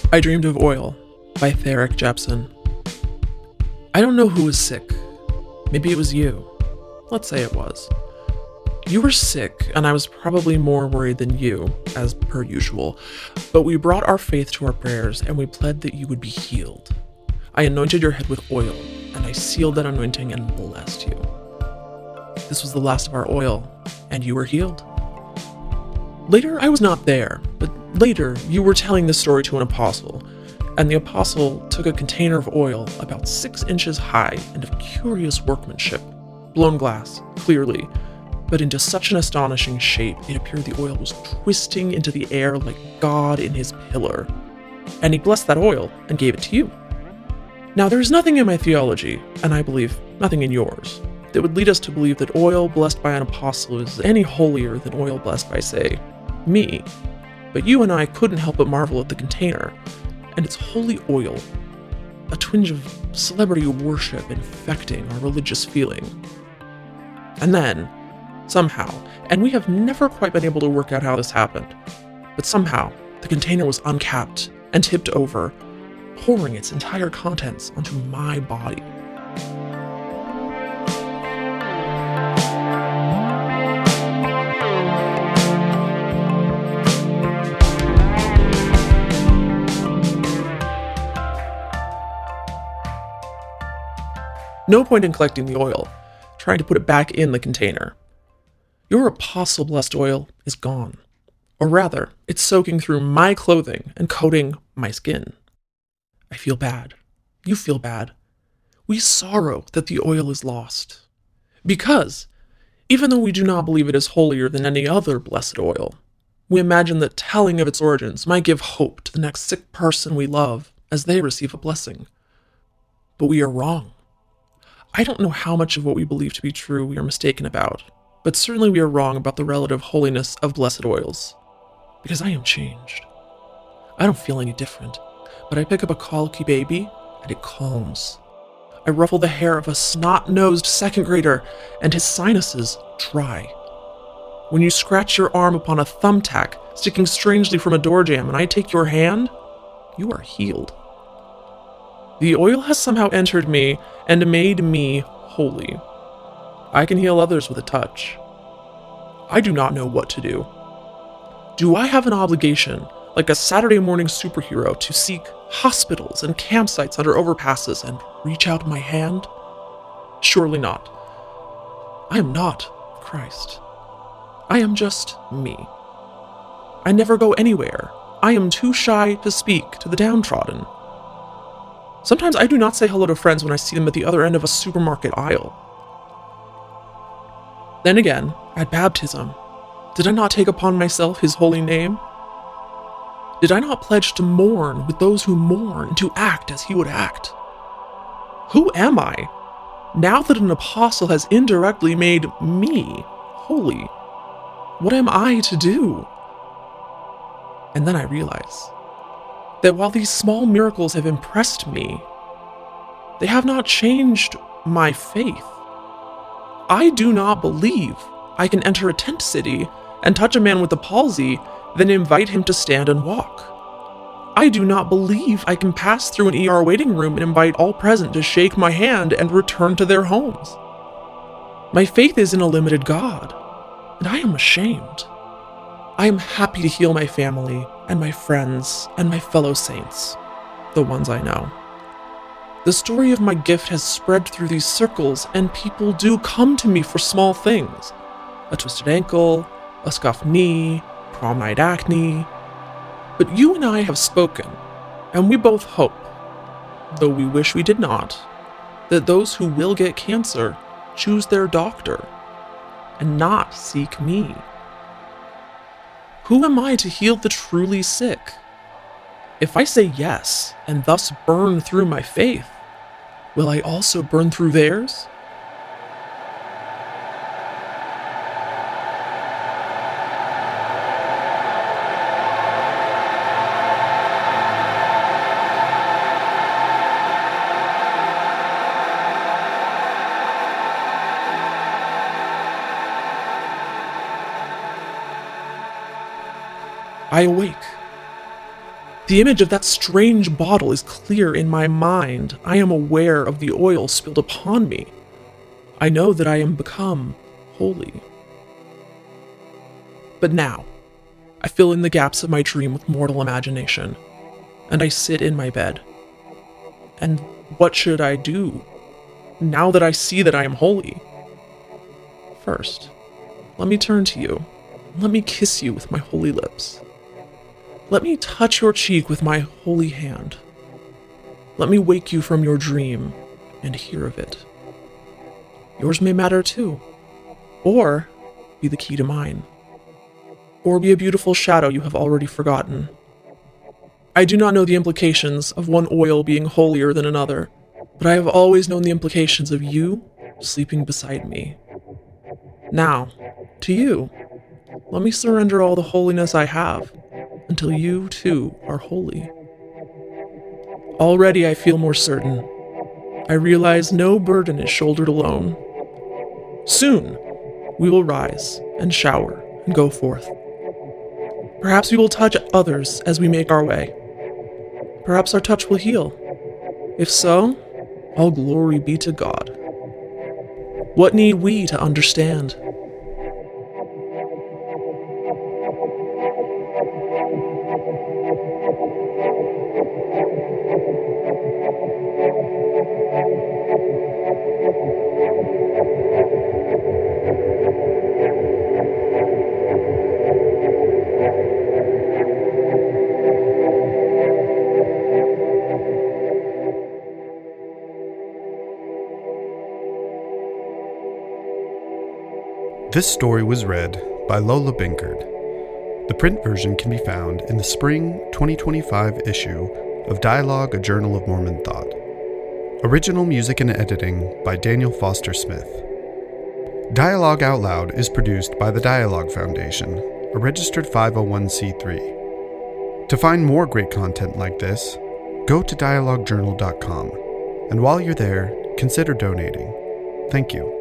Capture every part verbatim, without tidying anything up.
I Dreamed of Oil by Therick Jepson. I don't know who was sick. Maybe it was you. Let's say it was. You were sick, and I was probably more worried than you, as per usual. But we brought our faith to our prayers, and we pled that you would be healed. I anointed your head with oil, and I sealed that anointing and blessed you. This was the last of our oil, and you were healed. Later, I was not there, but later, you were telling this story to an apostle, and the apostle took a container of oil about six inches high and of curious workmanship, blown glass, clearly, but into such an astonishing shape it appeared the oil was twisting into the air like God in his pillar. And he blessed that oil and gave it to you. Now, there is nothing in my theology, and I believe nothing in yours, that would lead us to believe that oil blessed by an apostle is any holier than oil blessed by, say, me. But you and I couldn't help but marvel at the container, and its holy oil, a twinge of celebrity worship infecting our religious feeling. And then, somehow, and we have never quite been able to work out how this happened, but somehow the container was uncapped and tipped over, pouring its entire contents onto my body. No point in collecting the oil, trying to put it back in the container. Your apostle-blessed oil is gone. Or rather, it's soaking through my clothing and coating my skin. I feel bad. You feel bad. We sorrow that the oil is lost. Because, even though we do not believe it is holier than any other blessed oil, we imagine that telling of its origins might give hope to the next sick person we love as they receive a blessing. But we are wrong. I don't know how much of what we believe to be true we are mistaken about, but certainly we are wrong about the relative holiness of blessed oils. Because I am changed. I don't feel any different, but I pick up a colicky baby, and it calms. I ruffle the hair of a snot-nosed second grader, and his sinuses dry. When you scratch your arm upon a thumbtack sticking strangely from a door jamb, and I take your hand, you are healed. The oil has somehow entered me and made me holy. I can heal others with a touch. I do not know what to do. Do I have an obligation, like a Saturday morning superhero, to seek hospitals and campsites under overpasses and reach out my hand? Surely not. I am not Christ. I am just me. I never go anywhere. I am too shy to speak to the downtrodden. Sometimes I do not say hello to friends when I see them at the other end of a supermarket aisle. Then again, at baptism, did I not take upon myself his holy name? Did I not pledge to mourn with those who mourn and to act as he would act? Who am I, now that an apostle has indirectly made me holy? What am I to do? And then I realize that while these small miracles have impressed me, they have not changed my faith. I do not believe I can enter a tent city and touch a man with the palsy, then invite him to stand and walk. I do not believe I can pass through an E R waiting room and invite all present to shake my hand and return to their homes. My faith is in a limited God, and I am ashamed. I am happy to heal my family and my friends and my fellow saints, the ones I know. The story of my gift has spread through these circles, and people do come to me for small things. A twisted ankle, a scuffed knee, prom night acne. But you and I have spoken, and we both hope, though we wish we did not, that those who will get cancer choose their doctor and not seek me. Who am I to heal the truly sick? If I say yes, and thus burn through my faith, will I also burn through theirs? I awake. The image of that strange bottle is clear in my mind. I am aware of the oil spilled upon me. I know that I am become holy. But now, I fill in the gaps of my dream with mortal imagination, and I sit in my bed. And what should I do, now that I see that I am holy? First, let me turn to you. Let me kiss you with my holy lips. Let me touch your cheek with my holy hand. Let me wake you from your dream and hear of it. Yours may matter too, or be the key to mine, or be a beautiful shadow you have already forgotten. I do not know the implications of one oil being holier than another, but I have always known the implications of you sleeping beside me. Now, to you, let me surrender all the holiness I have, until you, too, are holy. Already I feel more certain. I realize no burden is shouldered alone. Soon, we will rise and shower and go forth. Perhaps we will touch others as we make our way. Perhaps our touch will heal. If so, all glory be to God. What need we to understand? This story was read by Lola Binkard. The print version can be found in the spring twenty twenty-five issue of Dialogue, a Journal of Mormon Thought. Original music and editing by Daniel Foster Smith. Dialogue Out Loud is produced by the Dialogue Foundation, a registered five oh one c three. To find more great content like this, go to dialogue journal dot com, and while you're there, consider donating. Thank you.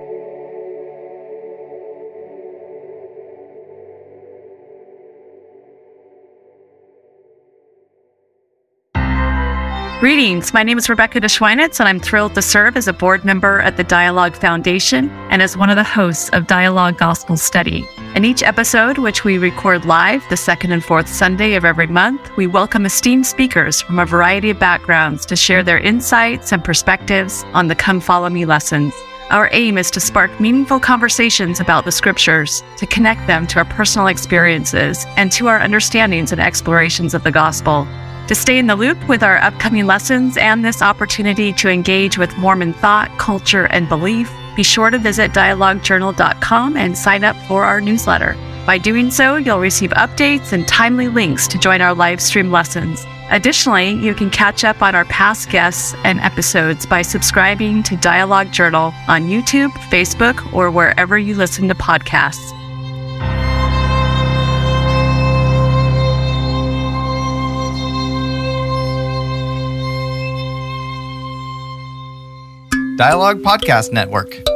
Greetings, my name is Rebecca DeSchweinitz, and I'm thrilled to serve as a board member at the Dialogue Foundation and as one of the hosts of Dialogue Gospel Study. In each episode, which we record live the second and fourth Sunday of every month, we welcome esteemed speakers from a variety of backgrounds to share their insights and perspectives on the Come Follow Me lessons. Our aim is to spark meaningful conversations about the scriptures, to connect them to our personal experiences and to our understandings and explorations of the gospel. To stay in the loop with our upcoming lessons and this opportunity to engage with Mormon thought, culture, and belief, be sure to visit dialogue journal dot com and sign up for our newsletter. By doing so, you'll receive updates and timely links to join our live stream lessons. Additionally, you can catch up on our past guests and episodes by subscribing to Dialogue Journal on YouTube, Facebook, or wherever you listen to podcasts. Dialogue Podcast Network.